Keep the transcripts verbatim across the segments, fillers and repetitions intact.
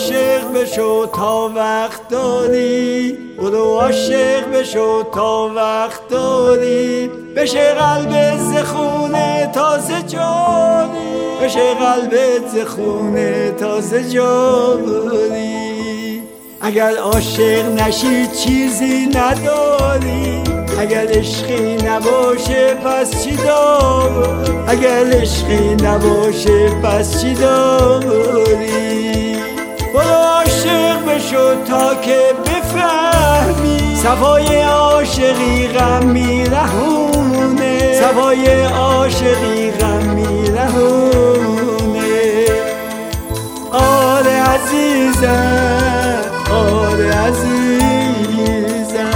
عاشق بشو تا وقت داری، برو عاشق بشو تا وقت داری، بشه قلبت ز خونه تازه جاری، بشه قلبت ز خونه تازه جاری. اگر عاشق نشی چیزی نداری، اگر عشقی نباشه پس چی داری، اگر عشقی نباشه پس چی داری. برو عاشق بشو تا که بفهمی، صفای عاشقی غم میرهونه، صفای عاشقی غم میرهونه. آره عزیزم، آره عزیزم.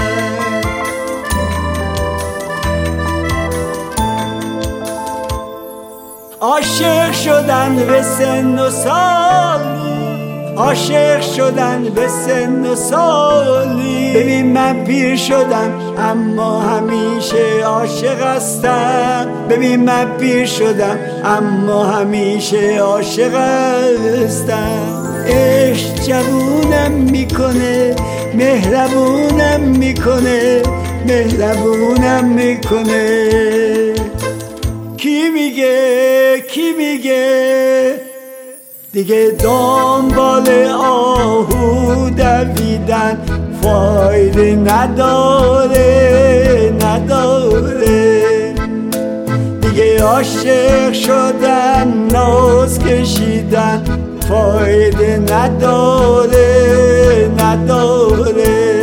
عاشق شدن به سن و سالی، عاشق شدن به سن و سالی. ببین من پیر شدم اما همیشه عاشق هستم، ببین من پیر شدم اما همیشه عاشق هستم. عشق جوونم میکنه، مهربونم میکنه، مهربونم میکنه. کی میگه، کی میگه دیگه دنبال آهو دویدن فایده نداره، نداره. دیگه عاشق شدن ناز کشیدن فایده نداره، نداره.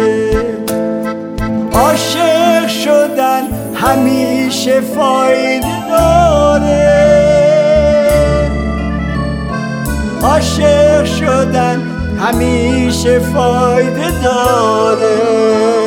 عاشق شدن همیشه فایده داره، عاشق شدن همیشه فایده داره.